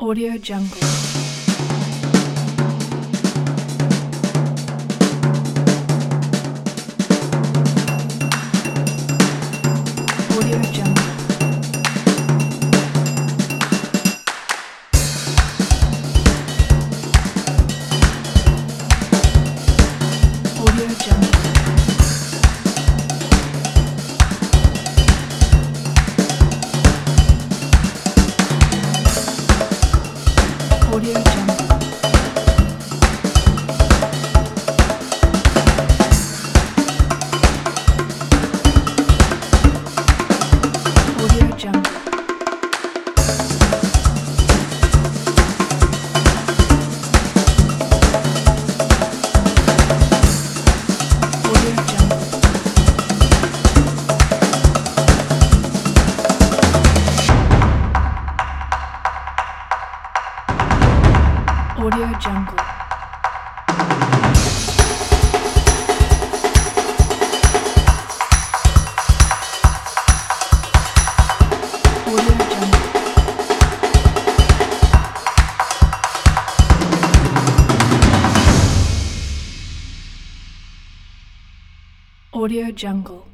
Audio Jungle. Audio Jungle. Audio Jungle. Audio Jungle. Audio Jungle. Audio Jungle. Audio Jungle. Audio Jungle. Audio Jungle.